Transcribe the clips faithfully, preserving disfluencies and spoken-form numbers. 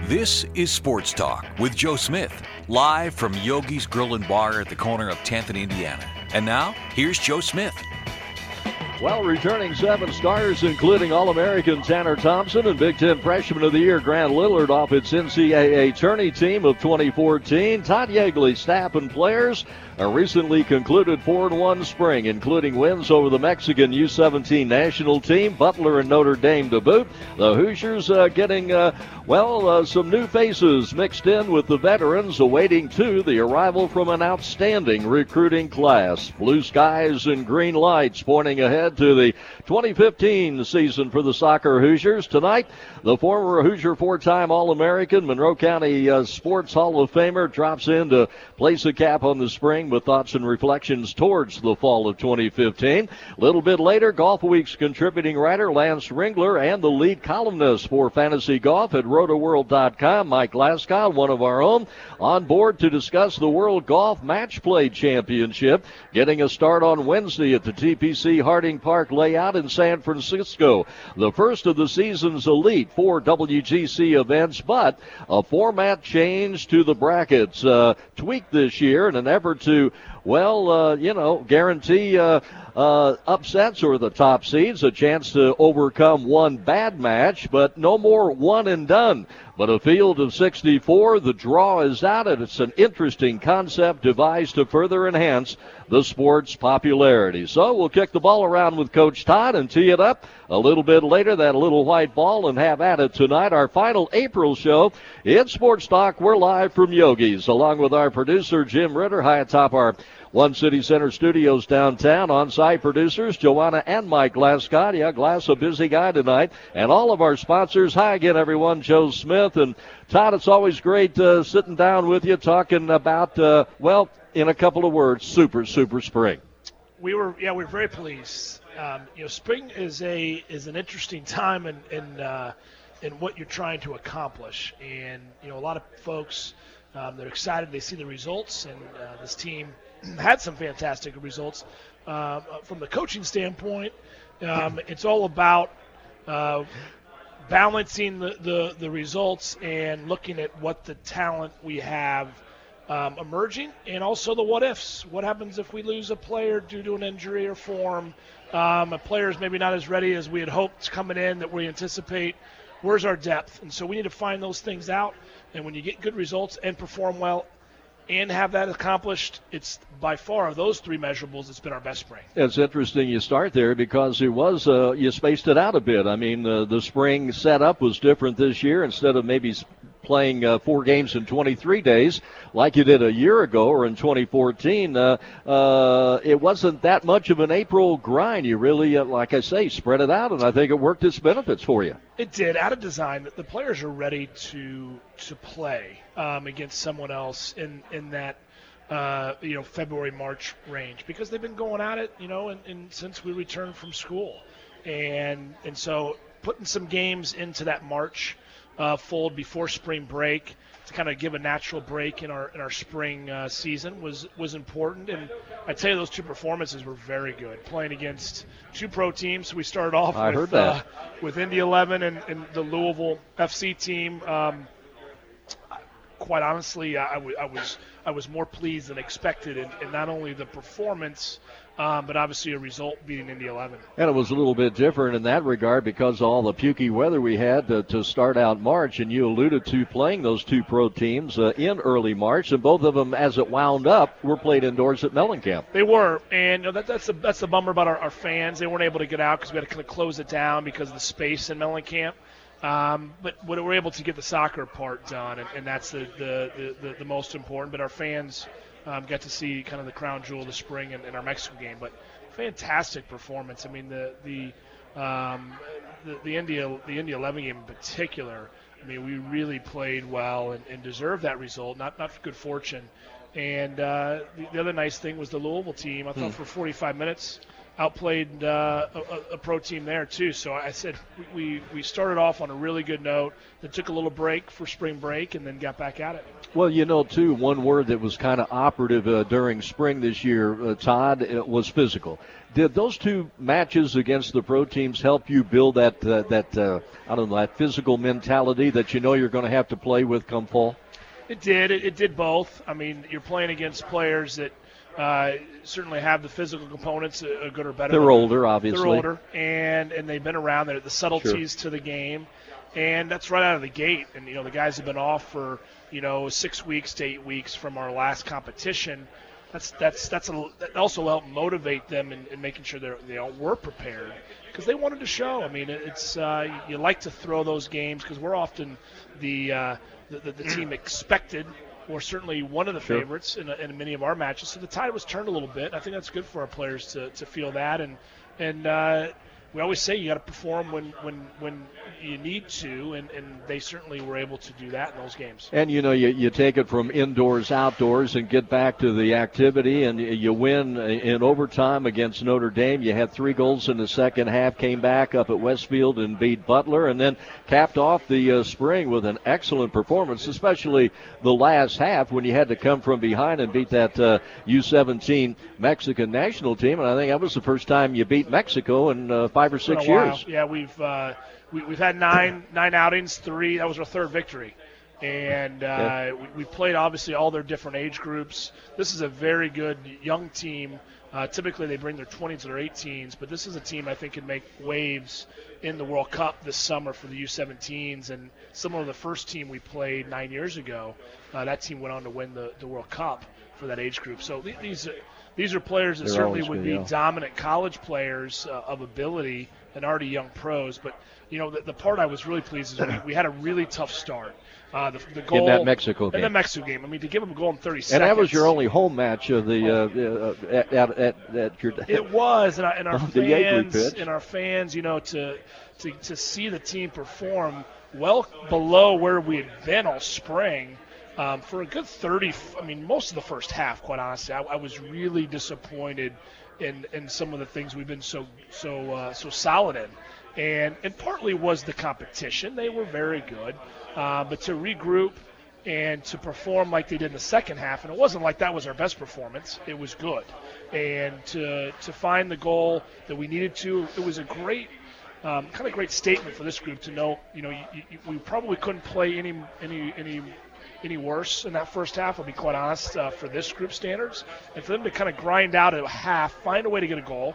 This is Sports Talk with Joe Smith, live from Yogi's Grill and Bar at the corner of tenth and Indiana. And now, here's Joe Smith. Well, returning seven stars, including All-American Tanner Thompson and Big Ten Freshman of the Year Grant Lillard off its N C double A tourney team of twenty fourteen. Todd Yeagley, staff and players, a recently concluded four and one spring, including wins over the Mexican U seventeen national team, Butler and Notre Dame to boot. The Hoosiers uh, getting, uh, well, uh, some new faces mixed in with the veterans, awaiting, too, the arrival from an outstanding recruiting class. Blue skies and green lights pointing ahead to the twenty fifteen season for the Soccer Hoosiers. Tonight, the former Hoosier four-time All-American, Monroe County uh, Sports Hall of Famer, drops in to place a cap on the spring with thoughts and reflections towards the fall of twenty fifteen. A little bit later, Golf Week's contributing writer Lance Ringler and the lead columnist for Fantasy Golf at roto world dot com, Mike Glasgow, one of our own, on board to discuss the World Golf Match Play Championship, getting a start on Wednesday at the T P C Harding Park layout in San Francisco. The first of the season's elite four W G C events, but a format change to the brackets uh, tweaked this year in an effort to, well, uh, you know, guarantee uh, uh, upsets or the top seeds, a chance to overcome one bad match, but no more one and done. But a field of sixty-four, the draw is out, and it's an interesting concept devised to further enhance the sport's popularity. So we'll kick the ball around with Coach Todd and tee it up a little bit later, that little white ball, and have at it tonight. Our final April show in Sports Talk. We're live from Yogi's, along with our producer, Jim Ritter, high atop our One City Center studios downtown. On-site producers, Joanna and Mike Glasgow. Yeah, Glass, a busy guy tonight. And all of our sponsors. Hi again, everyone. Joe Smith. And Todd, it's always great uh, sitting down with you, talking about, uh, well, in a couple of words, super, super spring. We were, yeah, we were very pleased. Um, you know, spring is a is an interesting time in in, uh, in what you're trying to accomplish. And, you know, a lot of folks, um, they're excited. They see the results. And uh, this team had some fantastic results. Uh, from the coaching standpoint, um, it's all about uh, balancing the, the, the results and looking at what the talent we have um, emerging, and also the what-ifs. What happens if we lose a player due to an injury or form? Um, a player's maybe not as ready as we had hoped coming in that we anticipate. Where's our depth? And so we need to find those things out. And when you get good results and perform well and have that accomplished, it's by far of those three measurables, it's been our best spring. It's interesting you start there because it was, uh, you spaced it out a bit. I mean, uh, the spring setup was different this year. Instead of maybe playing uh, four games in twenty-three days like you did a year ago or in twenty fourteen, uh, uh, it wasn't that much of an April grind. You really, uh, like I say, spread it out, and I think it worked its benefits for you. It did. Out of design, the players are ready to to play um, against someone else in, in that uh, you know, February, March range, because they've been going at it, you know, and, and since we returned from school. And and so putting some games into that March uh, fold before spring break to kind of give a natural break in our in our spring uh, season was was important. And I tell you, those two performances were very good. Playing against two pro teams, we started off I with heard that. Uh, with Indy eleven and, and the Louisville F C team. Um, quite honestly, I, w- I was I was more pleased than expected in, in not only the performance, um, but obviously a result beating Indy eleven. And it was a little bit different in that regard because of all the pukey weather we had to, to start out March, and you alluded to playing those two pro teams uh, in early March, and both of them, as it wound up, were played indoors at Mellencamp. They were, and you know, that, that's the that's the bummer about our, our fans. They weren't able to get out because we had to kind of close it down because of the space in Mellencamp. Um, but we were able to get the soccer part done, and, and that's the, the, the, the most important. But our fans um, got to see kind of the crown jewel of the spring in, in our Mexico game. But fantastic performance. I mean, the the um, the, the India the India eleven game in particular. I mean, we really played well and, and deserved that result. Not not for good fortune. And uh, the, the other nice thing was the Louisville team. I thought hmm. for forty-five minutes. outplayed uh, a, a pro team there too. So I said we, we started off on a really good note, then took a little break for spring break, and then got back at it. Well, you know, too, one word that was kind of operative uh, during spring this year, uh, Todd, it was physical. Did those two matches against the pro teams help you build that, uh, that uh, I don't know, that physical mentality that you know you're going to have to play with come fall? It did. It, it did both. I mean, you're playing against players that uh, certainly have the physical components, uh, good or better. They're older, obviously. They're older, and, and they've been around. They're the subtleties sure. to the game, and that's right out of the gate. And, you know, the guys have been off for, you know, six weeks to eight weeks from our last competition. That's that's that's a, that also helped motivate them in, in making sure they they all were prepared because they wanted to show. I mean, it's uh, you like to throw those games because we're often the, uh, the, the the team expected, or certainly one of the sure. favorites in, in many of our matches. So the tide was turned a little bit. I think that's good for our players to, to feel that, and and uh, we always say you got to perform when when when you need to, and, and they certainly were able to do that in those games. And, you know, you, you take it from indoors, outdoors, and get back to the activity, and you win in overtime against Notre Dame. You had three goals in the second half, came back up at Westfield and beat Butler, and then capped off the uh, spring with an excellent performance, especially the last half when you had to come from behind and beat that uh, U seventeen Mexican national team. And I think that was the first time you beat Mexico in uh, five or six years. Yeah, we've uh, we, we've had nine nine outings, three. That was our third victory, and uh, yeah. we, we played obviously all their different age groups. This is a very good young team. Uh, typically they bring their twenties or their eighteens, but this is a team I think can make waves in the World Cup this summer for the U seventeens. And similar to the first team we played nine years ago, uh, that team went on to win the, the World Cup for that age group. So th- these these are players that They're certainly would good, be yeah. dominant college players uh, of ability and already young pros. But you know, the, the part I was really pleased is we, we had a really tough start. Uh, the, the goal in that Mexico game. In the Mexico game. I mean, to give them a goal in thirty and seconds. And that was your only home match of the uh, uh, at, at, at, at your. It was, and, I, and our fans, pitch. and our fans, you know, to to to see the team perform well below where we had been all spring. Um, for a good thirty, I mean, most of the first half, quite honestly, I, I was really disappointed in, in some of the things we've been so so uh, so solid in. And, and partly was the competition. They were very good. Uh, but to regroup and to perform like they did in the second half, and it wasn't like that was our best performance. It was good. And to to find the goal that we needed to, it was a great, um, kind of great statement for this group to know, you know, you, you, we probably couldn't play any any any any worse in that first half, I'll be quite honest, uh, for this group standards. And for them to kind of grind out a half, find a way to get a goal,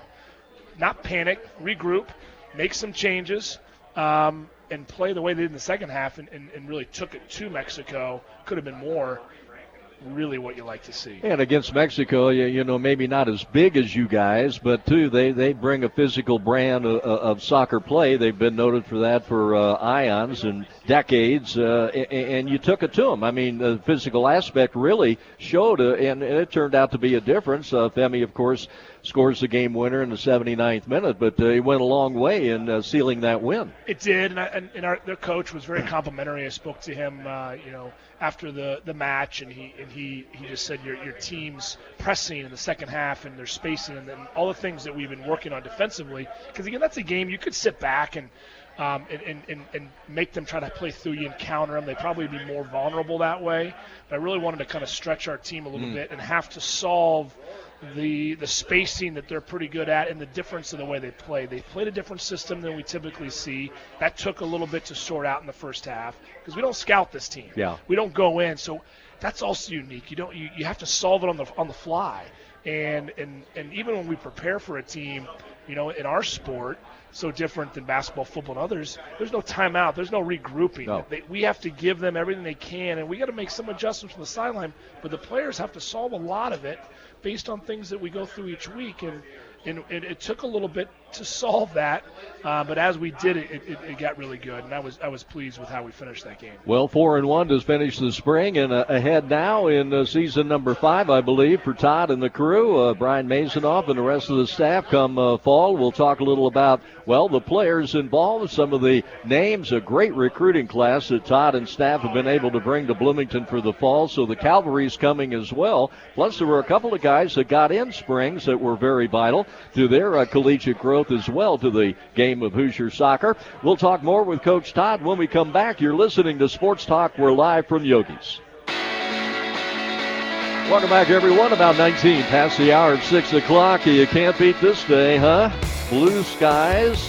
not panic, regroup, make some changes, um, and play the way they did in the second half and, and, and really took it to Mexico. Could have been more. Really what you like to see. And against Mexico, you, you know, maybe not as big as you guys, but, too, they, they bring a physical brand of, of soccer play. They've been noted for that for uh, ions and decades, uh, and, and you took it to them. I mean, the physical aspect really showed, uh, and, and it turned out to be a difference. Uh, Femi, of course, scores the game winner in the seventy-ninth minute, but uh, he went a long way in uh, sealing that win. It did, and, I, and, and our, their coach was very complimentary. I spoke to him, uh, you know, after the, the match, and he and he, he just said your your team's pressing in the second half and their spacing and, and all the things that we've been working on defensively. Because, again, that's a game you could sit back and, um, and, and, and, and make them try to play through you and counter them. They'd probably be more vulnerable that way. But I really wanted to kind of stretch our team a little mm. bit and have to solve the the spacing that they're pretty good at and the difference in the way they play. They played a different system than we typically see. That took a little bit to sort out in the first half because we don't scout this team. Yeah. We don't go in, so that's also unique. You don't you, you have to solve it on the on the fly. And and and even when we prepare for a team, you know, in our sport, so different than basketball, football, and others, there's no timeout. There's no regrouping. No. They, we have to give them everything they can, and we got to make some adjustments from the sideline. But the players have to solve a lot of it based on things that we go through each week. And, and it, it took a little bit to solve that. Uh, but as we did it, it, it got really good, and I was I was pleased with how we finished that game. Well, four and one to finish the spring, and uh, ahead now in uh, season number five, I believe, for Todd and the crew. Uh, Brian Masonoff and the rest of the staff come uh, fall. We'll talk a little about, well, the players involved, some of the names, a great recruiting class that Todd and staff have been able to bring to Bloomington for the fall. So the cavalry's coming as well. Plus, there were a couple of guys that got in springs that were very vital to their uh, collegiate growth as well to the game of Hoosier soccer. We'll talk more with Coach Todd when we come back. You're listening to Sports Talk. We're live from Yogi's. Welcome back, everyone. About nineteen past the hour at six o'clock. You can't beat this day, huh? Blue skies.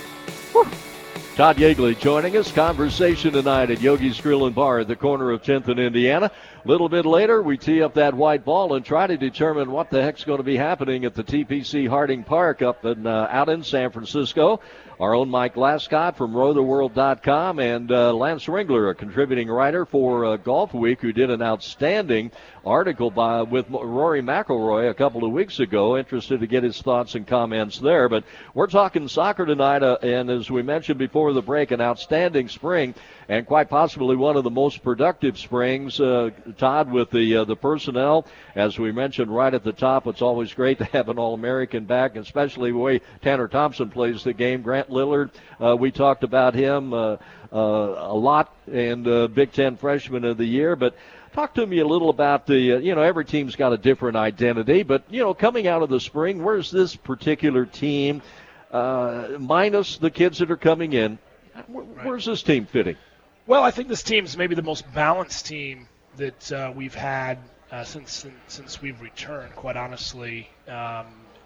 Whew. Todd Yeagley joining us. Conversation tonight at Yogi's Grill and Bar at the corner of tenth and Indiana. A little bit later, we tee up that white ball and try to determine what the heck's going to be happening at the T P C Harding Park up in, uh, out in San Francisco. Our own Mike Lascott from row the world dot com and uh, Lance Ringler, a contributing writer for uh, Golf Week, who did an outstanding article by with Rory McIlroy a couple of weeks ago. Interested to get his thoughts and comments there. But we're talking soccer tonight, uh, and as we mentioned before the break, an outstanding spring and quite possibly one of the most productive springs. Uh, Todd, with the uh, the personnel, as we mentioned right at the top, it's always great to have an All-American back, especially the way Tanner Thompson plays the game. Grant Lillard, uh, we talked about him uh, uh, a lot, and uh, Big Ten Freshman of the Year. But talk to me a little about the, uh, you know, every team's got a different identity, but, you know, coming out of the spring, where's this particular team, uh, minus the kids that are coming in, where, where's this team fitting? Well, I think this team's maybe the most balanced team that uh, we've had uh, since since we've returned, quite honestly, um,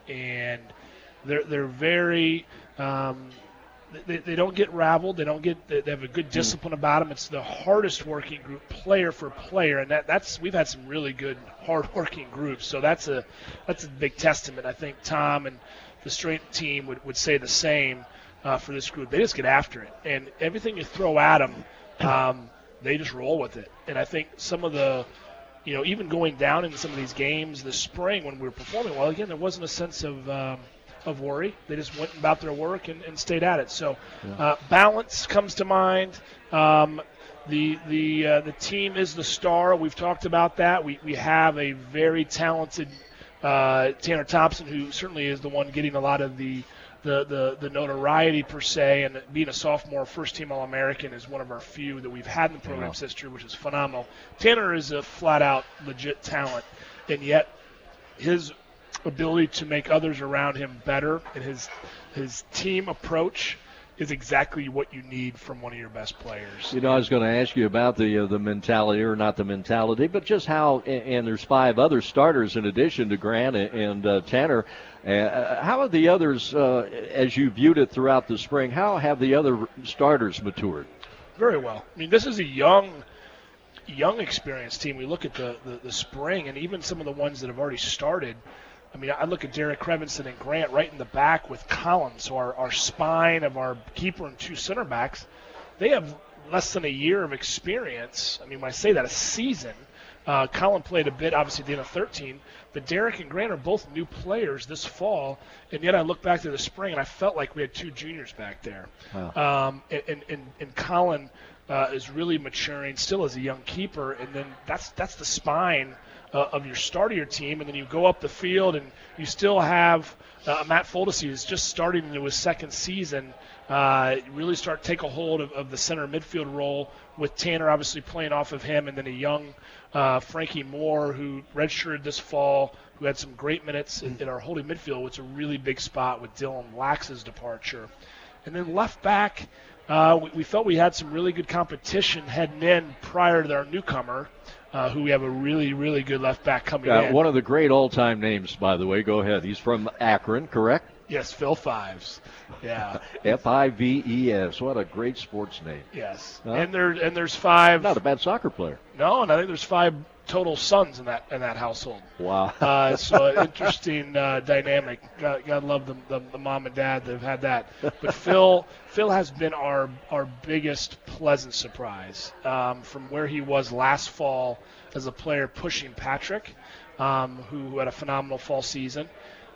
and they're they're very um, they, they don't get raveled. They don't get they have a good discipline about them. It's the hardest working group, player for player, and that that's we've had some really good hard working groups. So that's a that's a big testament. I think Tom and the strength team would, would say the same uh, for this group. They just get after it, and everything you throw at them. Um, they just roll with it. And I think some of the, you know, even going down in some of these games this spring when we were performing well, again, there wasn't a sense of um, of worry. They just went about their work and, and stayed at it. So uh, balance comes to mind. Um, the the uh, the team is the star. We've talked about that. We, we have a very talented uh, Tanner Thompson, who certainly is the one getting a lot of the The, the, the notoriety per se, and being a sophomore first-team All-American is one of our few that we've had in the program's yeah. history, which is phenomenal. Tanner is a flat-out legit talent, and yet his ability to make others around him better and his his team approach is exactly what you need from one of your best players. You know, I was going to ask you about the uh, the mentality, or not the mentality, but just how, and, and there's five other starters in addition to Grant and, and uh, Tanner. Uh, how have the others, uh, as you viewed it throughout the spring, how have the other starters matured? Very well. I mean, this is a young, young experienced team. We look at the, the, the spring, and even some of the ones that have already started. I mean, I look at Derek Crevinson and Grant right in the back with Collins, so our, our spine of our keeper and two center backs. They have less than a year of experience. I mean, when I say that, a season. Uh, Colin played a bit, obviously, at the end of thirteen. But Derek and Grant are both new players this fall, and yet I look back to the spring, and I felt like we had two juniors back there. Wow. Um, and, and, and Colin uh, is really maturing still as a young keeper, and then that's that's the spine uh, of your start of your team, and then you go up the field, and you still have uh, Matt Foldesy, who's just starting into his second season, uh, really start to take a hold of, of the center midfield role, with Tanner obviously playing off of him, and then a young uh, Frankie Moore, who redshirted this fall, who had some great minutes in, in our holding midfield, which is a really big spot with Dylan Lax's departure. And then left back, uh, we, we felt we had some really good competition heading in prior to our newcomer, uh, who we have a really, really good left back coming yeah, in. One of the great all-time names, by the way. Go ahead. He's from Akron, correct? Yes, Phil Fives. Yeah. F I V E S. What a great sports name. Yes. Huh? And there and there's five. Not a bad soccer player. No, and I think there's five total sons in that in that household. Wow. Uh, so an interesting uh, dynamic. God, God love the, the the mom and dad that have had that. But Phil Phil has been our our biggest pleasant surprise um, from where he was last fall as a player pushing Patrick, um, who had a phenomenal fall season.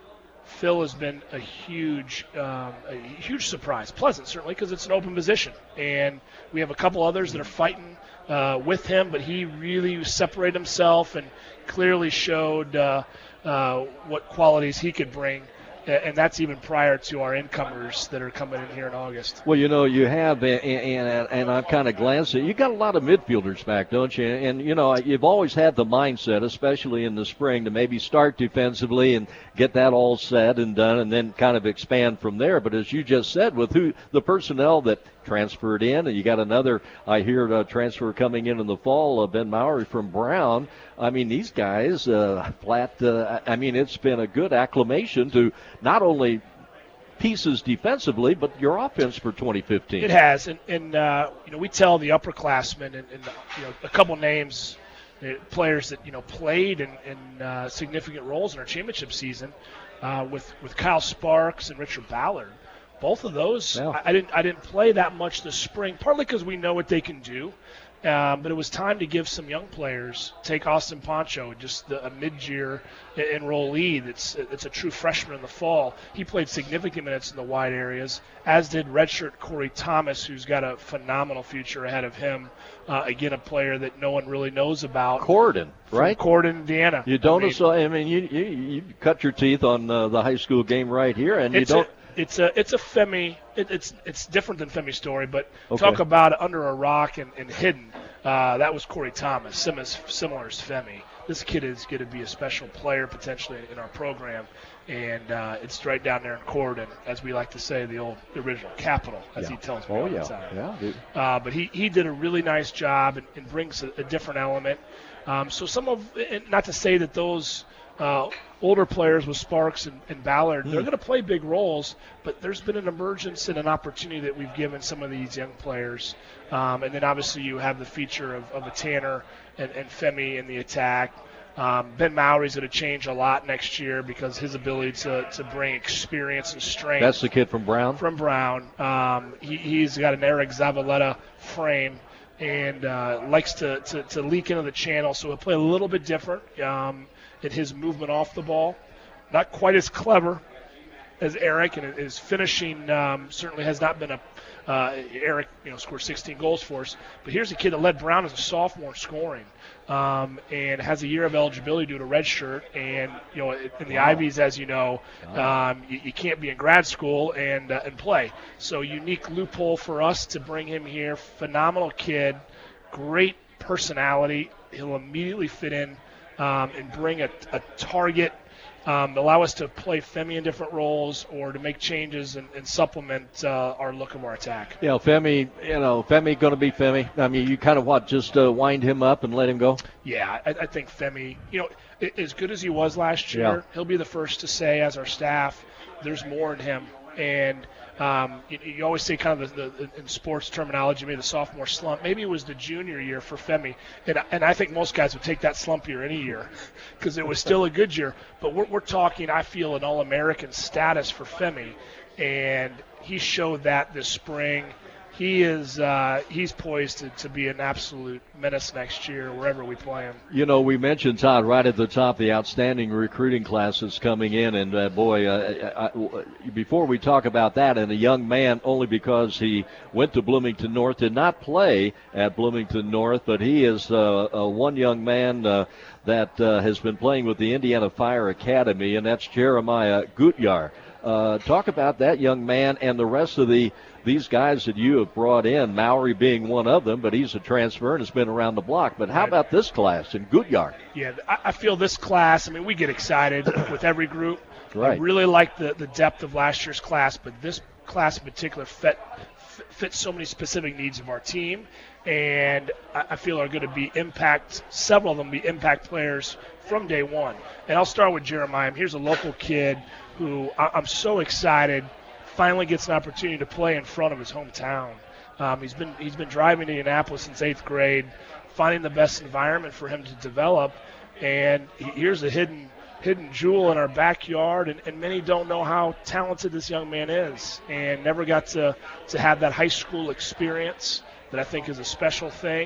Phil has been a huge, um, a huge surprise. Pleasant, certainly, because it's an open position. And we have a couple others that are fighting uh, with him, but he really separated himself and clearly showed uh, uh, what qualities he could bring. And that's even prior to our incomers that are coming in here in August. Well, you know, you have, and, and, and I've kind of glanced at it, you got a lot of midfielders back, don't you? And, you know, you've always had the mindset, especially in the spring, to maybe start defensively and get that all said and done and then kind of expand from there. But as you just said, with who the personnel that transferred in, and you got another, I hear, uh, transfer coming in in the fall, uh, Ben Mowry from Brown. I mean, these guys, uh, flat, uh, I mean, it's been a good acclimation to not only pieces defensively, but your offense for twenty fifteen. It has, and, and uh, you know, we tell the upperclassmen and, and you know, a couple names, uh, players that you know played in, in uh, significant roles in our championship season, uh, with with Kyle Sparks and Richard Ballard. Both of those, yeah. I, I didn't I didn't play that much this spring, partly because we know what they can do. Um, but it was time to give some young players, take Austin Poncho, just the, a mid-year enrollee that's it's a true freshman in the fall. He played significant minutes in the wide areas, as did redshirt Corey Thomas, who's got a phenomenal future ahead of him. Uh, again, a player that no one really knows about. Corden, right? Corden, Indiana. You don't I mean, assault, I mean you, you, you cut your teeth on uh, the high school game right here, and you don't. A, It's a it's a Femi. It, it's it's different than Femi's story, but okay. Talk about it under a rock and, and hidden. Uh, that was Corey Thomas, similar, similar as Femi. This kid is going to be a special player potentially in our program, and uh, it's right down there in Corden, as we like to say, the old the original capital, as yeah. he tells me oh, all yeah. the time. Yeah, dude. Uh, but he, he did a really nice job and, and brings a, a different element. Um, so some of, not to say that those uh, older players with Sparks and, and Ballard, mm. they're going to play big roles, but there's been an emergence and an opportunity that we've given some of these young players. Um, and then obviously you have the feature of, of a Tanner and, and Femi in the attack. Um, Ben Mowry's going to change a lot next year because his ability to, to bring experience and strength. That's the kid from Brown? From Brown. Um, he, he's got an Eric Zavaleta frame and uh, likes to, to, to leak into the channel, so he'll play a little bit different um, in his movement off the ball. Not quite as clever as Eric, and his finishing um, certainly has not been a uh, Eric, you know, scored sixteen goals for us. But here's a kid that led Brown as a sophomore scoring, um, and has a year of eligibility due to red shirt. And you know, in the wow. Ivies, as you know, um, you, you can't be in grad school and uh, and play. So unique loophole for us to bring him here. Phenomenal kid, great personality. He'll immediately fit in um, and bring a, a target. Um, allow us to play Femi in different roles or to make changes and, and supplement uh, our look of our attack. You know, Femi, you know, Femi going to be Femi. I mean, you kind of what, just uh, wind him up and let him go? Yeah, I, I think Femi, you know, as good as he was last year, yeah. he'll be the first to say, as our staff, there's more in him. And um, you, you always say kind of the, the in sports terminology, maybe the sophomore slump. Maybe it was the junior year for Femi, and and I think most guys would take that slump year any year because it was still a good year. But we're we're talking, I feel, an All-American status for Femi, and he showed that this spring. He is uh, he's poised to, to be an absolute menace next year wherever we play him. You know, we mentioned, Todd, right at the top, the outstanding recruiting classes coming in. And, uh, boy, uh, I, before we talk about that, and a young man, only because he went to Bloomington North, did not play at Bloomington North, but he is uh, uh, one young man uh, that uh, has been playing with the Indiana Fire Academy, and that's Jeremiah Gutyar. Uh, talk about that young man and the rest of the these guys that you have brought in, Mowry being one of them, but he's a transfer and has been around the block. But how about this class in Gutyar? Yeah, I feel this class, I mean, we get excited with every group. Right. I really like the, the depth of last year's class, but this class in particular fit, fits so many specific needs of our team, and I feel are going to be impact, several of them be impact players from day one. And I'll start with Jeremiah. Here's a local kid who I'm so excited finally gets an opportunity to play in front of his hometown. Um, he's been he's been driving to Indianapolis since eighth grade, finding the best environment for him to develop. And he, here's a hidden hidden jewel in our backyard, and, and many don't know how talented this young man is, and never got to to have that high school experience that I think is a special thing.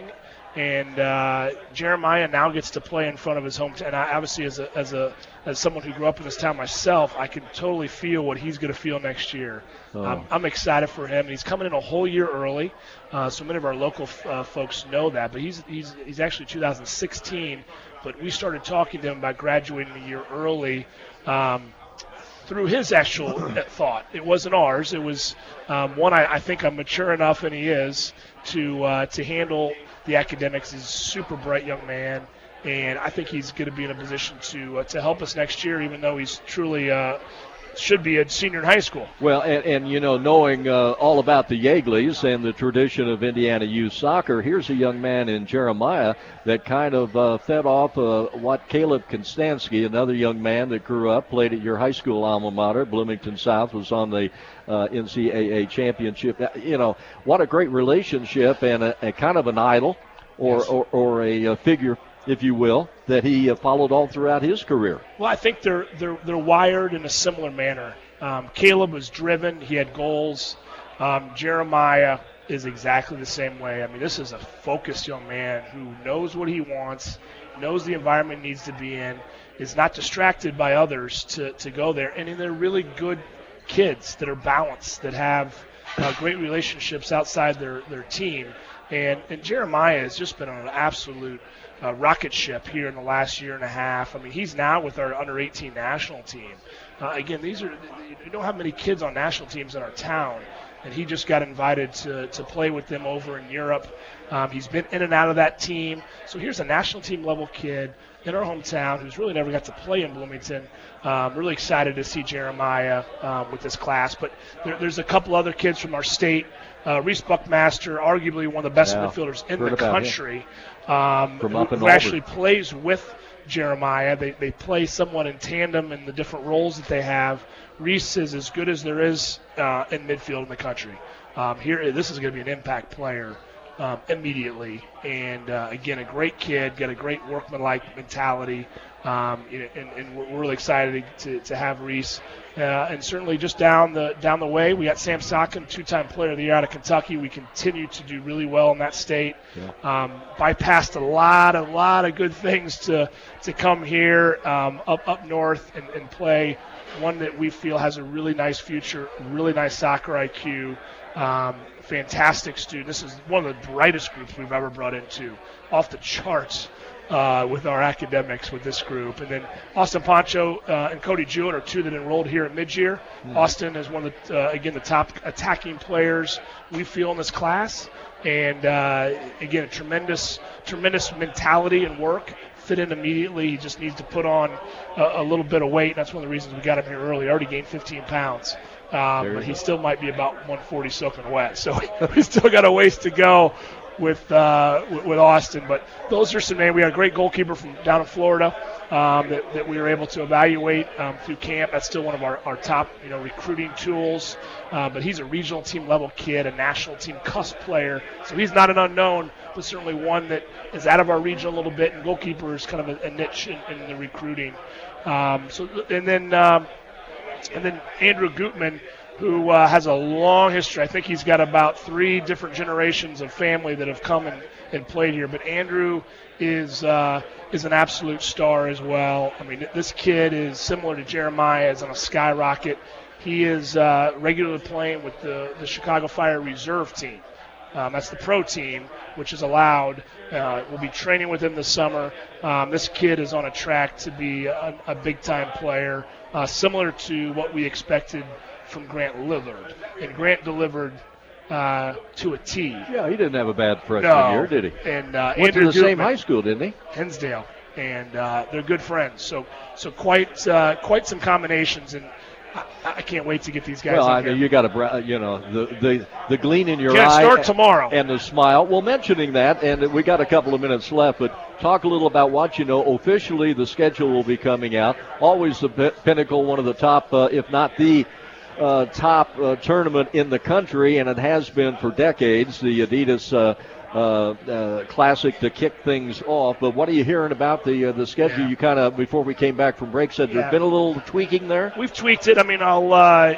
And uh, Jeremiah now gets to play in front of his hometown. And I, obviously, as a as a as someone who grew up in this town myself, I can totally feel what he's going to feel next year. Oh. I'm, I'm excited for him. He's coming in a whole year early, uh, so many of our local uh, folks know that. But he's he's he's actually two thousand sixteen. But we started talking to him about graduating a year early. Um, through his actual thought. It wasn't ours. It was um, one. I, I think I'm mature enough, and he is, to uh, to handle the academics. He's a super bright young man, and I think he's going to be in a position to uh, to help us next year, even though he's truly uh, should be a senior in high school. Well, and, and you know, knowing uh, all about the Yeagleys and the tradition of Indiana youth soccer, here's a young man in Jeremiah that kind of uh, fed off uh, what Caleb Konstanski, another young man that grew up, played at your high school alma mater, Bloomington South, was on the uh, N C double A championship. You know, what a great relationship and a, a kind of an idol or, yes. or, or a, a figure, if you will, that he uh, followed all throughout his career. Well, I think they're they're they're wired in a similar manner. Um, Caleb was driven; he had goals. Um, Jeremiah is exactly the same way. I mean, this is a focused young man who knows what he wants, knows the environment he needs to be in, is not distracted by others to to go there, and they're really good kids that are balanced, that have uh, great relationships outside their their team. And and Jeremiah has just been on an absolute Uh, rocket ship here in the last year and a half. I mean, he's now with our under eighteen national team. Uh, again, these are you don't have many kids on national teams in our town, and he just got invited to, to play with them over in Europe. Um, he's been in and out of that team. So here's a national team level kid in our hometown who's really never got to play in Bloomington. Um, really excited to see Jeremiah um, with this class. But there, there's a couple other kids from our state. Uh, Reese Buckmaster, arguably one of the best yeah, midfielders in the country, um, From up in who, who actually plays with Jeremiah. They they play somewhat in tandem in the different roles that they have. Reese is as good as there is uh, in midfield in the country. Um, here, this is going to be an impact player um, immediately. And, uh, again, a great kid, got a great workmanlike mentality. Um, and, and we're really excited to, to have Reese. Uh, and certainly just down the down the way, we got Sam Socken, two-time player of the year out of Kentucky. We continue to do really well in that state. Yeah. Um, bypassed a lot, a lot of good things to to come here um, up up north and, and play one that we feel has a really nice future, really nice soccer I Q, um, fantastic student. This is one of the brightest groups we've ever brought into, off the charts. Uh, with our academics with this group. And then Austin Poncho uh, and Cody Jewett are two that enrolled here at mid-year. Mm-hmm. Austin is one of the, uh, again, the top attacking players we feel in this class. And, uh, again, a tremendous, tremendous mentality and work. Fit in immediately. He just needs to put on a, a little bit of weight. That's one of the reasons we got him here early. Already gained fifteen pounds. Um, but he still might be about one forty soaking wet. So we still got a ways to go with uh, with Austin, but those are some names. We had a great goalkeeper from down in Florida um, that, that we were able to evaluate um, through camp. That's still one of our, our top you know recruiting tools, uh, but he's a regional team level kid, a national team cusp player, so he's not an unknown, but certainly one that is out of our region a little bit, and goalkeeper is kind of a, a niche in, in the recruiting. Um, so and then um, and then Andrew Gutman, who uh, has a long history. I think he's got about three different generations of family that have come and, and played here. But Andrew is uh, is an absolute star as well. I mean, this kid is similar to Jeremiah, is on a skyrocket. He is uh, regularly playing with the, the Chicago Fire reserve team. Um, that's the pro team, which is allowed. Uh, we'll be training with him this summer. Um, this kid is on a track to be a, a big-time player, uh, similar to what we expected from Grant Lillard, and Grant delivered uh, to a T. Yeah, he didn't have a bad freshman no. year, did he? And uh, went Andrew to the Gutman, same high school, didn't he? Hinsdale, and uh, they're good friends. So, so quite uh, quite some combinations, and I, I can't wait to get these guys. Well, up I here. mean, you got to, you know, the the the gleam in your Can't eye. Start tomorrow. And the smile. Well, mentioning that, and we got a couple of minutes left, but talk a little about what you know. Officially, the schedule will be coming out. Always the p- pinnacle, one of the top, uh, if not the Uh, top uh, tournament in the country, and it has been for decades, the Adidas uh, uh, uh, Classic to kick things off. But what are you hearing about the uh, the schedule? Yeah. You kind of, before we came back from break, said yeah. there's been a little tweaking there? We've tweaked it. I mean, I'll uh,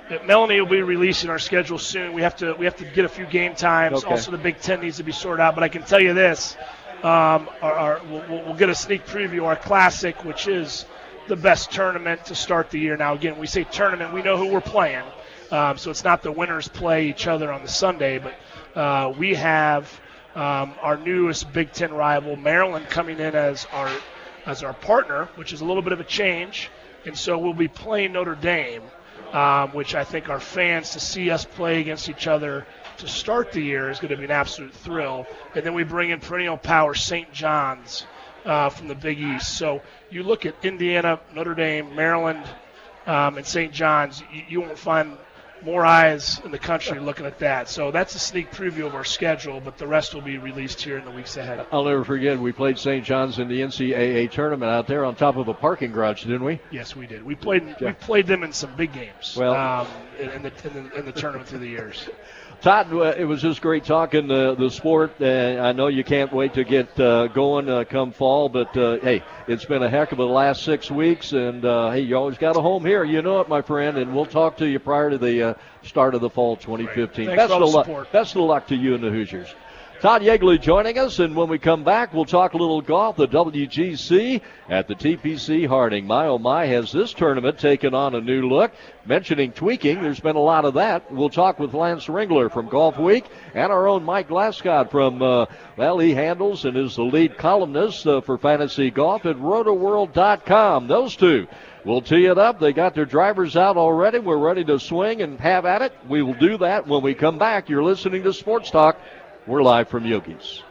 Melanie will be releasing our schedule soon. We have to we have to get a few game times. Okay. Also, the Big Ten needs to be sorted out. But I can tell you this: um, our, our, we'll, we'll get a sneak preview. Our Classic, which is the best tournament to start the year. Now, again, we say tournament, we know who we're playing. Um, so it's not the winners play each other on the Sunday, but uh, we have um, our newest Big Ten rival, Maryland, coming in as our as our partner, which is a little bit of a change. And so we'll be playing Notre Dame. Um, which I think our fans, to see us play against each other to start the year, is going to be an absolute thrill. And then we bring in perennial power Saint John's uh, from the Big East. So you look at Indiana, Notre Dame, Maryland, um, and Saint John's, you, you won't find more eyes in the country looking at that. So that's a sneak preview of our schedule, but the rest will be released here in the weeks ahead. I'll never forget, we played Saint John's in the N C double A tournament out there on top of a parking garage, didn't we? Yes, we did. We played Yeah. we played them in some big games Well, um, in, in, the, in, the, in the tournament through the years. Todd, uh, it was just great talking the, the sport. Uh, I know you can't wait to get uh, going uh, come fall, but, uh, hey, it's been a heck of a last six weeks, and, uh, hey, you always got a home here. You know it, my friend, and we'll talk to you prior to the uh, start of the fall twenty fifteen. Thanks Best for all of the luck. support. Best of luck to you and the Hoosiers. Todd Yeagley joining us, and when we come back, we'll talk a little golf, the W G C at the T P C Harding. My, oh, my, has this tournament taken on a new look. Mentioning tweaking, there's been a lot of that. We'll talk with Lance Ringler from Golf Week and our own Mike Glascott from, uh, well, he handles and is the lead columnist uh, for fantasy golf at roto world dot com. Those two will tee it up. They got their drivers out already. We're ready to swing and have at it. We will do that when we come back. You're listening to Sports Talk. We're live from Yogi's.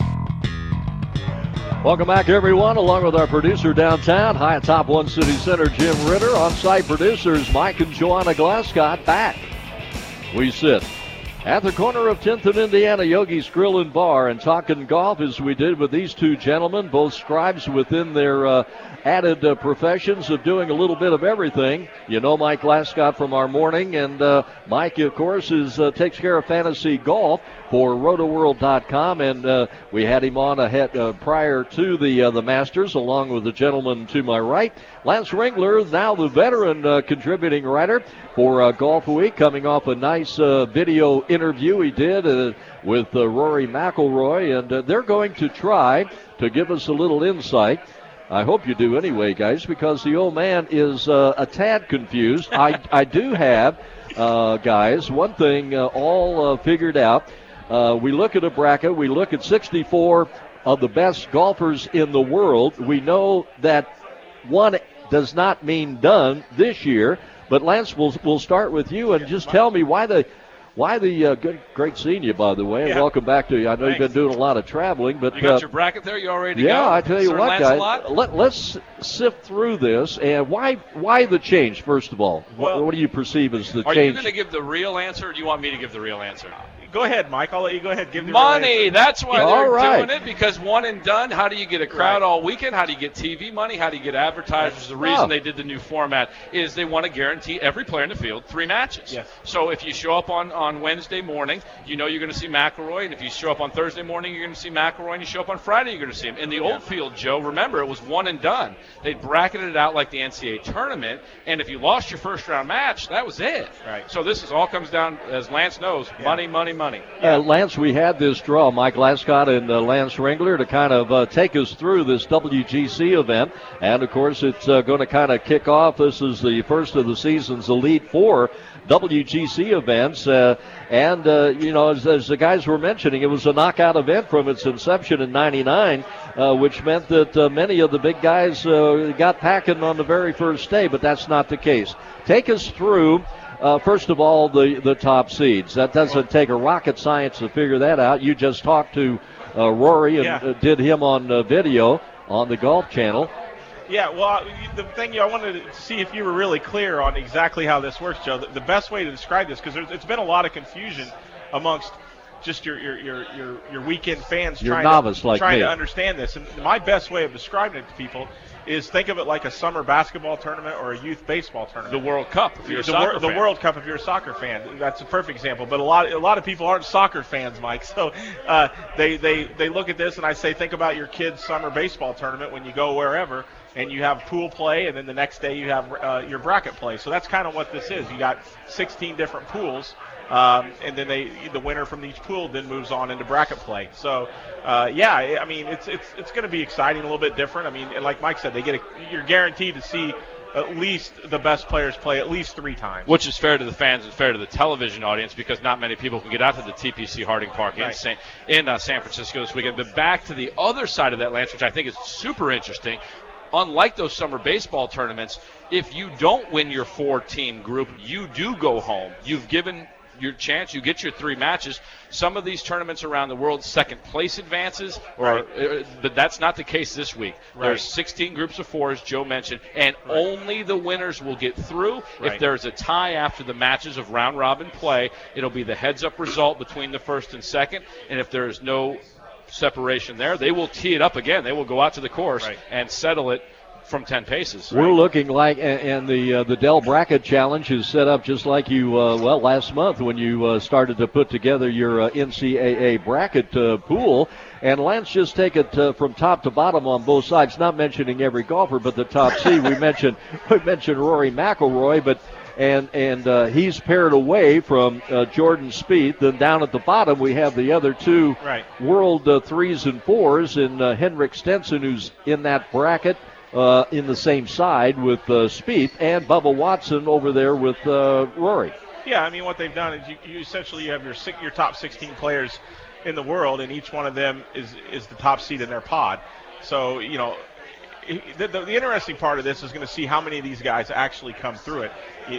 Welcome back, everyone, along with our producer downtown, high atop One City Center, Jim Ritter. On-site producers, Mike and Joanna Glascott, back. We sit at the corner of tenth and Indiana, Yogi's Grill and Bar, and talking golf as we did with these two gentlemen, both scribes within their uh, added uh, professions of doing a little bit of everything. You know Mike Glascott from our morning, and uh, Mike, of course, is uh, takes care of fantasy golf for roto world dot com, and uh, we had him on ahead uh, prior to the uh, the Masters, along with the gentleman to my right, Lance Ringler, now the veteran uh, contributing writer for uh, Golf Week, coming off a nice uh, video interview he did uh, with uh, Rory McIlroy, and uh, they're going to try to give us a little insight. I hope you do anyway, guys, because the old man is uh, a tad confused. I, I do have, uh, guys, one thing uh, all uh, figured out. Uh, we look at a bracket. We look at sixty-four of the best golfers in the world. We know that one does not mean done this year. But, Lance, we'll, we'll start with you, and just tell me why the why the uh, good, great seeing you, by the way, and yeah. welcome back to you. I know Thanks. you've been doing a lot of traveling. But you got uh, your bracket there? You all ready to yeah, go? I tell you Sir what, Lancelot? guys, let, let's sift through this. And why why the change, first of all? Well, what, what do you perceive as the Are change? you going to give the real answer, or do you want me to give the real answer? Go ahead, Mike. I'll let you go ahead and give the Money. That's why All they're right. doing it, because one and done. How do you get a crowd Right. all weekend? How do you get T V money? How do you get advertisers? The reason Oh. they did the new format is they want to guarantee every player in the field three matches. Yes. So if you show up on, on Wednesday morning, you know you're going to see McIlroy, and if you show up on Thursday morning, you're going to see McIlroy, and you show up on Friday, you're going to see him. In the old field, Joe, remember, it was one and done. They bracketed it out like the N C double A tournament, and if you lost your first round match, that was it. Right. So this is all comes down, as Lance knows, money, money, money. Uh, Lance, we had this draw, Mike Glascott and uh, Lance Ringler, to kind of uh, take us through this W G C event. And, of course, it's uh, going to kind of kick off. This is the first of the season's Elite Four W G C events. Uh, and, uh, you know, as, as the guys were mentioning, it was a knockout event from its inception in ninety-nine, uh, which meant that uh, many of the big guys uh, got packing on the very first day, but that's not the case. Take us through Uh, first of all, the, the top seeds. That doesn't take a rocket science to figure that out. You just talked to uh, Rory and Yeah. uh, did him on uh, video on the Golf Channel. Yeah, well, the thing, you know, I wanted to see if you were really clear on exactly how this works, Joe. The, the best way to describe this, because it's been a lot of confusion amongst just your your your your, your weekend fans Your trying, novice to, like trying me. to understand this. And my best way of describing it to people is think of it like a summer basketball tournament or a youth baseball tournament. The World Cup, if you're a the, soccer wor- fan. the World Cup, if you're a soccer fan, that's a perfect example. But a lot, a lot of people aren't soccer fans, Mike. So uh, they, they, they look at this and I say, think about your kid's summer baseball tournament when you go wherever, and you have pool play, and then the next day you have uh, your bracket play. So that's kind of what this is. You got sixteen different pools. Um, and then they, the winner from each pool then moves on into bracket play. So, uh, yeah, I mean, it's it's it's going to be exciting, a little bit different. I mean, and like Mike said, they get a, you're guaranteed to see at least the best players play at least three times. Which is fair to the fans and fair to the television audience because not many people can get out to the T P C Harding Park Right. in, San, in uh, San Francisco this weekend. But back to the other side of that, Lance, which I think is super interesting. Unlike those summer baseball tournaments, if you don't win your four-team group, you do go home. You've given your chance, you get your three matches. Some of these tournaments around the world, second place advances, or uh, but that's not the case this week. Right. There's sixteen groups of four, as Joe mentioned, and Right. only the winners will get through. Right. If there's a tie after the matches of round robin play, it'll be the heads up result between the first and second, and if there's no separation there, they will tee it up again. They will go out to the course Right. and settle it from ten paces. We're looking like, and, and the uh, the Dell Bracket Challenge is set up just like you, uh, well, last month when you uh, started to put together your uh, N C double A bracket uh, pool. And Lance, just take it uh, from top to bottom on both sides, not mentioning every golfer, but the top seed. we mentioned we mentioned Rory McIlroy, but and and uh, he's paired away from uh, Jordan Spieth. Then down at the bottom we have the other two Right. world uh, threes and fours, and uh, Henrik Stenson, who's in that bracket. Uh, in the same side with uh, Spieth, and Bubba Watson over there with uh, Rory. Yeah, I mean, what they've done is you, you essentially you have your six, your top sixteen players in the world, and each one of them is is the top seed in their pod. So, you know, the, the, the interesting part of this is going to see how many of these guys actually come through it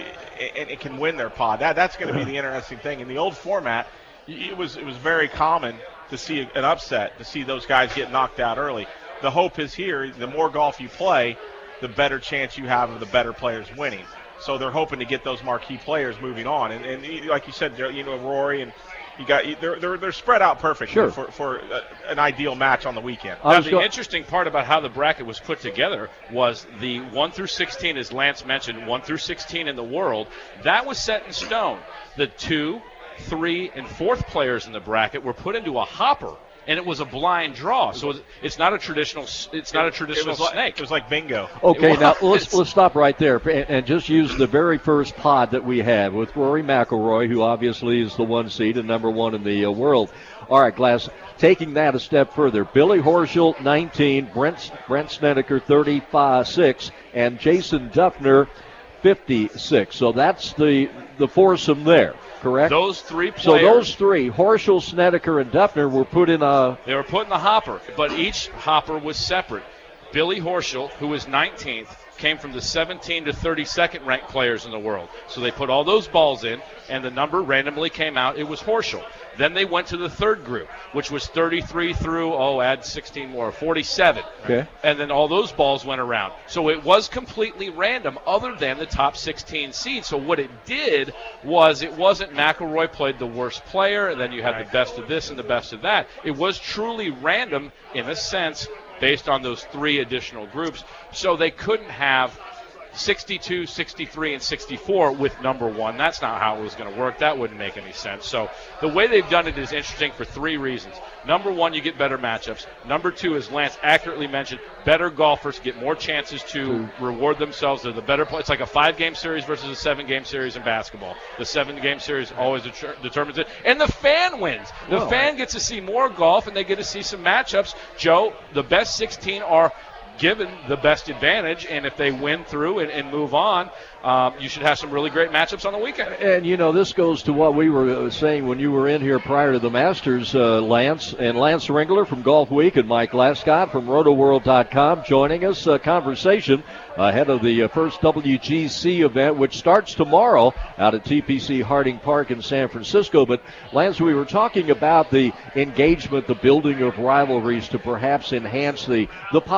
and it can win their pod. That that's going to be the interesting thing. In the old format, it was it was very common to see an upset, to see those guys get knocked out early. The hope is here, the more golf you play, the better chance you have of the better players winning. So they're hoping to get those marquee players moving on. And, and like you said, you know, Rory and you got they're they're, they're spread out perfectly Sure. for, for a, an ideal match on the weekend. I Now, was the go- interesting part about how the bracket was put together was the one through sixteen, as Lance mentioned, one through sixteen in the world. That was set in stone. The two, three, and fourth players in the bracket were put into a hopper, and it was a blind draw. So it's not a traditional. It's not a traditional it was snake. Like, it was like bingo. Okay, It now was. let's let's stop right there and, and just use the very first pod that we had with Rory McIlroy, who obviously is the one seed and number one in the uh, world. All right, Glass, taking that a step further, Billy Horschel, nineteen, Brent, Brent Snedeker, thirty-five six, and Jason Duffner, fifty-six. So that's the, the foursome there, correct? Those three players. So those three, Horschel, Snedeker, and Duffner, were put in a... They were put in the hopper, but each hopper was separate. Billy Horschel, who was nineteenth, came from the seventeenth to thirty-second ranked players in the world. So they put all those balls in, and the number randomly came out. It was Horschel. Then they went to the third group, which was thirty-three through, oh, add sixteen more, forty-seven. Okay. And then all those balls went around. So it was completely random other than the top sixteen seeds. So what it did was it wasn't McIlroy played the worst player, and then you had the best of this and the best of that. It was truly random in a sense based on those three additional groups. So they couldn't have sixty-two, sixty-three, and sixty-four with number one. That's not how it was going to work. That wouldn't make any sense. So the way they've done it is interesting for three reasons. Number one, you get better matchups. Number two, as Lance accurately mentioned, better golfers get more chances to reward themselves. They're the better play. It's like a five-game series versus a seven-game series in basketball. The seven-game series always deter- determines it. And the fan wins. The Well, fan gets to see more golf, and they get to see some matchups. Joe, the best sixteen are given the best advantage, and if they win through and, and move on, um, you should have some really great matchups on the weekend. And, you know, this goes to what we were saying when you were in here prior to the Masters, uh, Lance. And Lance Ringler from Golf Week and Mike Lascott from roto world dot com joining us. A conversation ahead of the uh, first W G C event, which starts tomorrow out at T P C Harding Park in San Francisco. But, Lance, we were talking about the engagement, the building of rivalries to perhaps enhance the, the popularity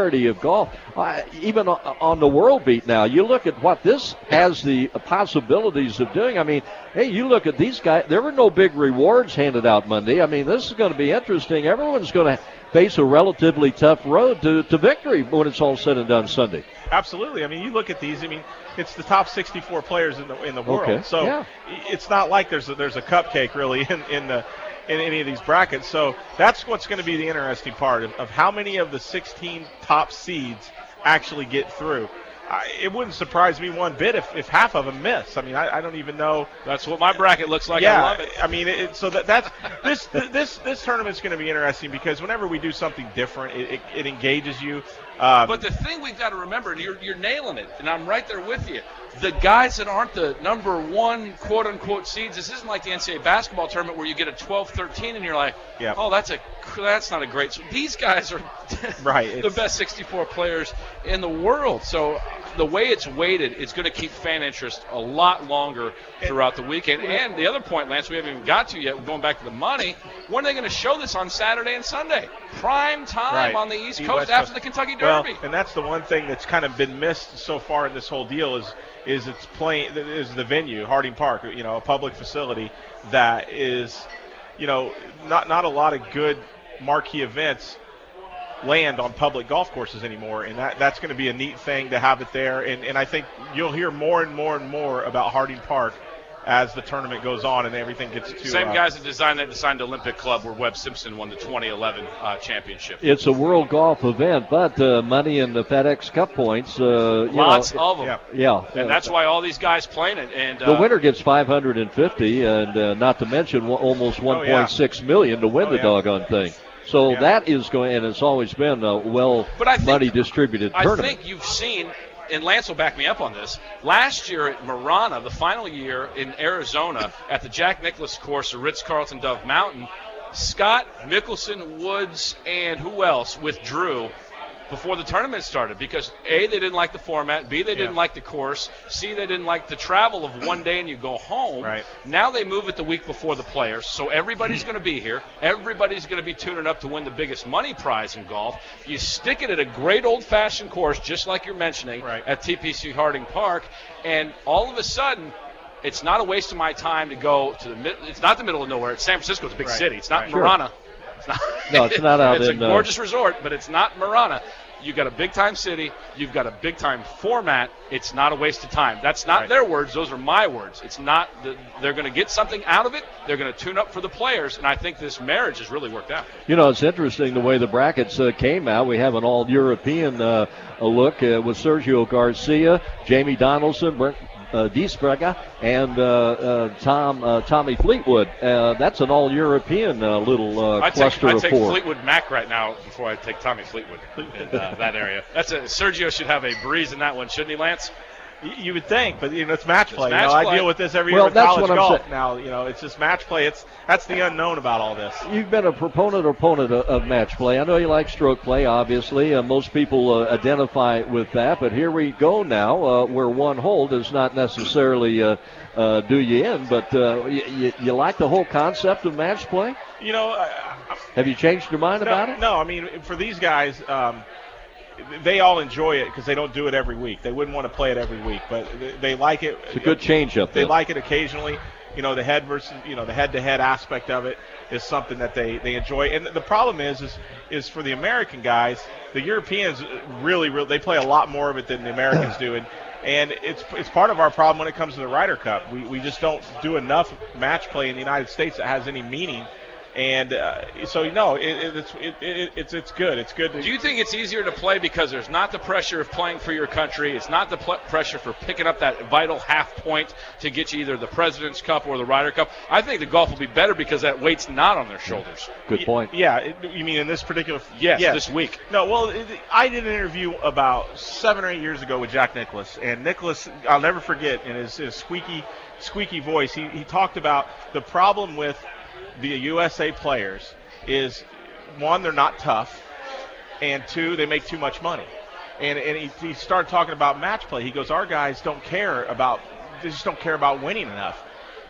popularity of golf, uh, even on the world beat now, you look at what this has the possibilities of doing. I mean, hey, you look at these guys, there were no big rewards handed out Monday. I mean, this is going to be interesting. Everyone's going to face a relatively tough road to, to victory when it's all said and done Sunday. Absolutely. I mean, you look at these. I mean, it's the top sixty-four players in the in the world. Okay. So yeah. it's not like there's a, there's a cupcake really in, in the in any of these brackets. So that's what's going to be the interesting part of, of how many of the sixteen top seeds actually get through. I, it wouldn't surprise me one bit if, if half of them miss. I mean, I, I don't even know. That's what my bracket looks like. Yeah, I love it. I mean, it, so that that's this this this tournament's going to be interesting because whenever we do something different, it, it, it engages you. Um, But the thing we've got to remember, and you're, you're nailing it, and I'm right there with you, the guys that aren't the number one quote-unquote seeds, this isn't like the N C double A basketball tournament where you get a twelve thirteen and you're like, Yep. oh, that's a that's not a great. So these guys are Right, the it's- best sixty-four players in the world. So the way it's weighted, it's going to keep fan interest a lot longer throughout the weekend. And the other point, Lance, we haven't even got to yet, going back to the money, when are they going to show this on Saturday and Sunday? Prime time Right. on the East The Coast West after Coast. the Kentucky Well, Derby. and that's the one thing that's kind of been missed so far in this whole deal is is it's playing is the venue, Harding Park, you know, a public facility that is, you know, not not a lot of good marquee events land on public golf courses anymore, and that that's going to be a neat thing to have it there. And and I think you'll hear more and more and more about Harding Park as the tournament goes on and everything gets to Same uh, guys that designed that designed the Olympic Club where Webb Simpson won the twenty eleven uh, championship. It's a world golf event, but uh, money in the FedEx Cup points. Uh, you Lots know, of them. Yeah. Yeah. And that's why all these guys playing it. And The uh, winner gets five hundred fifty, and uh, not to mention one- almost Oh, yeah. one point six million to win Oh, the yeah. doggone thing. So Yeah. that is going, and it's always been a well But I think- money distributed I tournament. think you've seen, and Lance will back me up on this, last year at Marana, the final year in Arizona at the Jack Nicklaus course, the Ritz-Carlton Dove Mountain, Scott, Mickelson, Woods, and who else withdrew before the tournament started because A, they didn't like the format, B, they didn't Yeah. like the course, C, they didn't like the travel of one day and you go home. Right. Now they move it the week before the players, so everybody's going to be here. Everybody's going to be tuning up to win the biggest money prize in golf. You stick it at a great old-fashioned course, just like you're mentioning, Right. at T P C Harding Park, and all of a sudden, it's not a waste of my time to go to the mid. It's not the middle of nowhere. It's San Francisco. It's a big Right. city. It's not Right. Marana. It's not, No, it's not out it's in, a uh, gorgeous resort, but it's not Marana. You've got a big-time city. You've got a big-time format. It's not a waste of time. That's not Right. their words. Those are my words. It's not. The, they're going to get something out of it. They're going to tune up for the players, and I think this marriage has really worked out. You know, it's interesting the way the brackets uh, came out. We have an all-European uh, a look uh, with Sergio Garcia, Jamie Donaldson, Brent uh, Diesberger, and uh, uh, Tom uh, Tommy Fleetwood. Uh, that's an all-European uh, little uh, I take, cluster I of take four. Fleetwood Mac right now before I take Tommy Fleetwood in uh, that area. That's a Sergio should have a breeze in that one, shouldn't he, Lance? Y- You would think, but you know it's match play. match you know, I play. deal with this every Well, year with that's college what I'm golf. saying. Now, you know, it's just match play. It's that's the unknown about all this. You've been a proponent or opponent of, of match play. I know you like stroke play, obviously. Uh, most people uh, identify with that, but here we go now uh, where one hole does not necessarily uh, uh, do you in, but uh, you, you, you like the whole concept of match play? You know, I, Have you changed your mind no, about it? no. I mean, for these guys, um, they all enjoy it because they don't do it every week. They wouldn't want to play it every week, but they, they like it. It's a good change up They there. like it occasionally. You know, the head versus, you know, the head-to-head aspect of it is something that they, they enjoy. And the problem is, is, is for the American guys, the Europeans really, really, they play a lot more of it than the Americans do. And, and it's it's part of our problem when it comes to the Ryder Cup. We, we just don't do enough match play in the United States that has any meaning. And uh, so, no, it, it, it's it, it, it's it's good. It's good. To, Do you think it's easier to play because there's not the pressure of playing for your country? It's not the pl- pressure for picking up that vital half point to get you either the President's Cup or the Ryder Cup. I think the golf will be better because that weight's not on their shoulders. Good point. Yeah, it, you mean in this particular? Yes, this week. No, well, it, I did an interview about seven or eight years ago with Jack Nicklaus, and Nicklaus, I'll never forget, in his, his squeaky, squeaky voice, he, he talked about the problem with the U S A players is, one, they're not tough, and two, they make too much money. And and he, he started talking about match play. He goes, our guys don't care about, they just don't care about winning enough.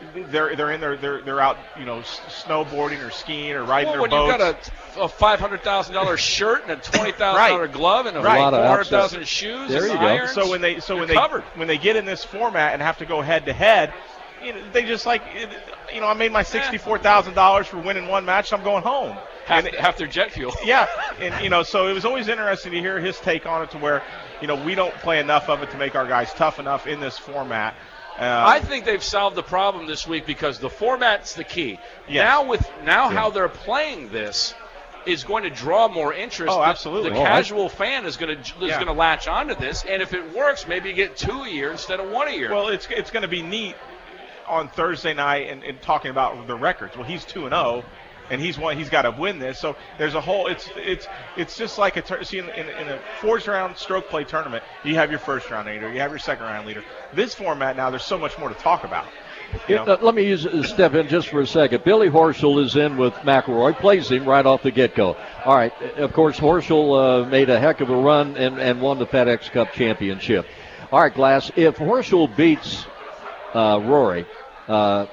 they're they're in their they're they're out, you know, s- snowboarding or skiing or riding Well, when their boats. you've got a, a five hundred thousand dollars shirt and a twenty thousand dollars Right. glove and a Right. A lot of four hundred thousand access. shoes There and you go. irons, So when they so you're when they covered. when they get in this format and have to go head to head, you know, they just like, you know, I made my sixty-four thousand dollars for winning one match. I'm going home. half, And- half their jet fuel. Yeah, and you know, so it was always interesting to hear his take on it, to where, you know, we don't play enough of it to make our guys tough enough in this format. Uh, I think they've solved the problem this week because the format's the key. Yes. Now with now Yeah. how they're playing this is going to draw more interest. Oh, The- absolutely. The, Oh, I- casual fan is going to is Yeah. going to latch onto this, and if it works, maybe you get two a year instead of one a year. Well, it's it's going to be neat on Thursday night and, and talking about the records. Well, he's two and zero, and he's one. He's got to win this. So there's a whole. It's it's it's just like a tur- see in, in, in a fourth round stroke play tournament. You have your first round leader. You have your second round leader. This format now, there's so much more to talk about. You It- know? uh, let me use uh, step in just for a second. Billy Horschel is in with McElroy, plays him right off the get-go. All right, uh, of course, Horschel uh, made a heck of a run and, and won the FedEx Cup championship. All right, Glass, if Horschel beats uh, Rory, uh,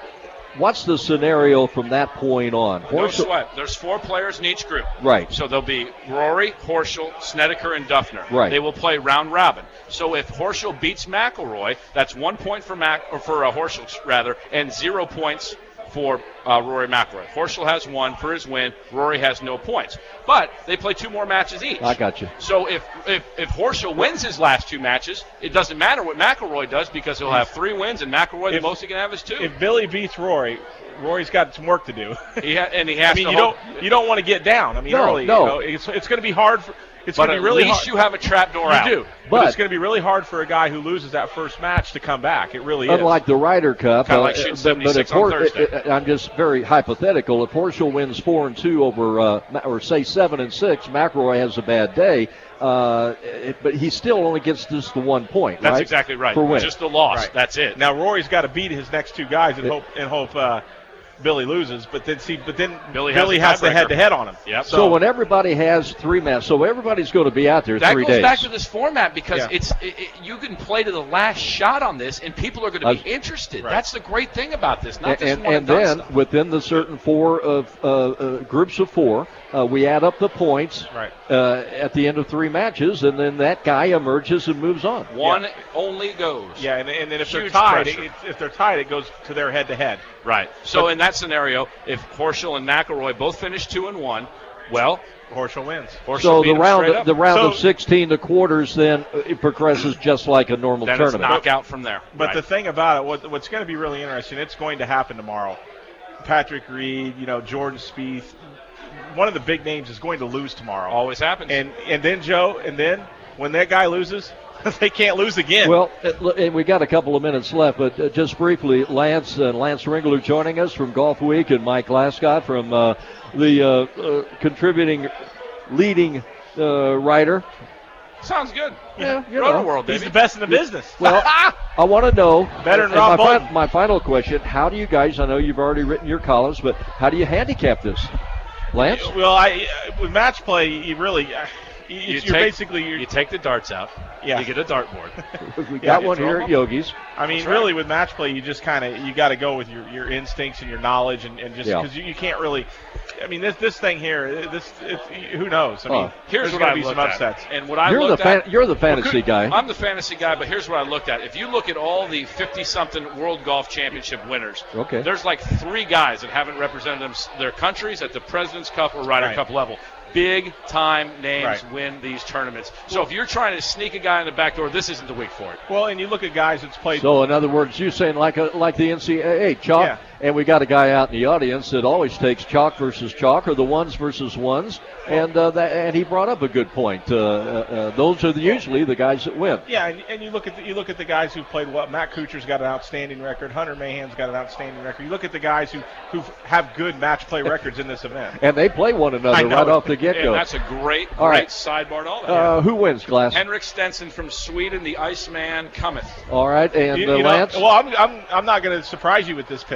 what's the scenario from that point on? no Horschel, sweat. There's four players in each group. right, So there'll be Rory, Horschel, Snedeker, and Duffner. Right. They will play round robin. So if Horschel beats McElroy, that's one point for Mac or for uh, Horschel rather, and zero points for uh, Rory McIlroy. Horschel has one for his win. Rory has no points. But they play two more matches each. I got you. So if if if Horschel wins his last two matches, it doesn't matter what McIlroy does because he'll have three wins, and McIlroy the If- most he can have is two. If Billy beats Rory, Rory's got some work to do. he ha- and he has I mean, to you hope- don't you don't want to get down. I mean, No, early. no. You know, it's it's going to be hard for. It's but going to at be really least hard. you have a trap door You out. do, but, But- it's going to be really hard for a guy who loses that first match to come back. It really is. Unlike the Ryder Cup, Kinda uh, like shooting but, but seventy-six if on Hor- Thursday. uh, I'm just very hypothetical. If Horschel wins four and two over, uh, Ma- or say seven and six, McElroy has a bad day. Uh, it, but he still only gets just the one point. That's right? exactly right. For win. Just the loss. Right. That's it. Now Rory's got to beat his next two guys and It- hope and hope uh, Billy loses. But then see, but then Billy Billy, has a has to tiebreaker. head to head on him. Yep. So, when everybody has three matches, so everybody's going to be out there that three goes days. back to this format because Yeah. it's it, it, you can play to the last shot on this, and people are going to be Uh, interested. right. That's the great thing about this. Not and this and, one and done then stuff. within the certain four of uh, uh, groups of four, uh, we add up the points Right. uh, at the end of three matches, and then that guy emerges and moves on. one only goes. Yeah, and, and then if they're Huge tied, it, pressure. it- if they're tied, it goes to their head to head. Right. So But- in that scenario, if Horschel and McElroy both finish two and one, well, Horschel wins. Horschel So beat the him round, straight up. the round So- of sixteen, the quarters, then uh, it progresses just like a normal then it's tournament. knockout from there. But right. the thing about it, what, what's going to be really interesting, it's going to happen tomorrow. Patrick Reed, you know, Jordan Spieth, one of the big names is going to lose tomorrow. always happens. And and then Joe, and then when that guy loses, they can't lose again. Well, uh, and we got a couple of minutes left, but uh, just briefly, Lance and Lance Ringler joining us from Golf Week, and Mike Lascott from uh, the uh, uh, contributing leading uh, writer. Sounds good. Yeah, you Roto know. World, he's baby. the best in the business. Well, I want to know. Better than and Rob my, Bolton. my final question: how do you guys? I know you've already written your columns, but how do you handicap this, Lance? Well, I uh, with match play, you really, uh, you, You you're take- basically you're, You take the darts out. Yeah. You get a dartboard. We Yeah, got you one throw here them at Yogi's. I mean, That's right. really, with match play, you just kind of you got to go with your, your instincts and your knowledge, and, and just Yeah. because you, you can't really. I mean, this this thing here, this it's, who knows? I mean, Oh. Here's there's what going I to be some looked upsets. at. And what I You're the looked fan, at. you're the fantasy Could- guy. I'm the fantasy guy, but here's what I looked at. If you look at all the fifty-something World Golf Championship winners, Okay. there's like three guys that haven't represented them, their countries at the President's Cup or Ryder Right. Cup level. Big time names Right. win these tournaments. So if you're trying to sneak a guy in the back door, this isn't the week for it. Well, and you look at guys that's played. So, in other words, you're saying like a, like the N C double A chalk, Yeah. and we got a guy out in the audience that always takes chalk versus chalk, or the ones versus ones, and uh, that, and he brought up a good point. Uh, uh, uh, those are the, usually the guys that win. Yeah, and, and you look at the, you look at the guys who played well. Matt Kuchar's got an outstanding record. Hunter Mahan's got an outstanding record. You look at the guys who who have good match play records in this event. And they play one I another know right it. off the get And go. that's a great, All great right. sidebar to all that. Uh, who wins, Glass? Henrik Stenson from Sweden, the Iceman cometh. All right, and You- uh, you know, Lance. well, I'm, I'm I'm not going to surprise you with this pick.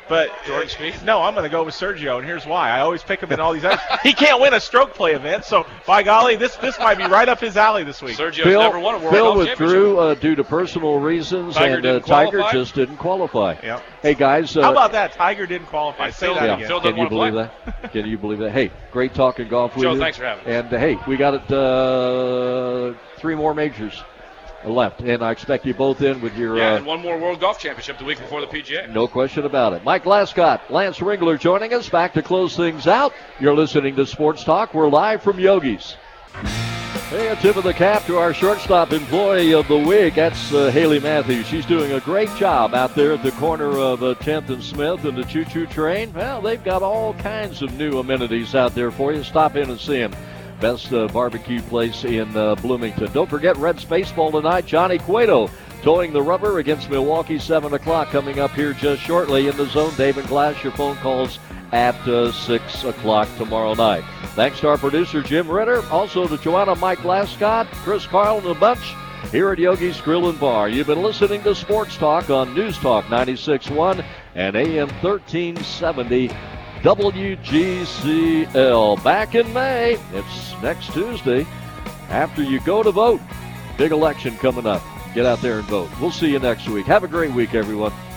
But Jordan uh, Spieth? No, I'm going to go with Sergio, and here's why. I always pick him in all these. He can't win a stroke play event, so by golly, this this might be right up his alley this week. Sergio's Phil, never won a World Phil Golf withdrew Championship. uh, due to personal reasons, Tiger and uh, didn't Tiger qualify? just didn't qualify. Yep. Hey, guys. Uh, How about that? Tiger didn't qualify. And Say Phil- that yeah, again. Phil can doesn't you wanna believe play. that? Can you believe that? Hey, great talking golf with Joe, you. thanks for having us. And uh, hey, we got it. Uh, three more majors left, and I expect you both in with your. Yeah, uh, and one more World Golf Championship the week before the P G A. No question about it. Mike Lascott, Lance Ringler joining us. Back to close things out. You're listening to Sports Talk. We're live from Yogi's. Hey, a tip of the cap to our shortstop employee of the week. That's uh, Haley Matthews. She's doing a great job out there at the corner of uh, tenth and Smith and the Choo Choo Train. Well, they've got all kinds of new amenities out there for you. Stop in and see them. Best uh, barbecue place in uh, Bloomington. Don't forget Reds baseball tonight. Johnny Cueto towing the rubber against Milwaukee, seven o'clock coming up here just shortly in the zone. David Glass, your phone calls at uh, six o'clock tomorrow night. Thanks to our producer, Jim Ritter. Also to Joanna, Mike Lascott, Chris Carl, and a bunch here at Yogi's Grill and Bar. You've been listening to Sports Talk on News Talk ninety-six point one and A M thirteen seventy. W G C L. Back in May. It's next Tuesday after you go to vote. Big election coming up. Get out there and vote. We'll see you next week. Have a great week, everyone.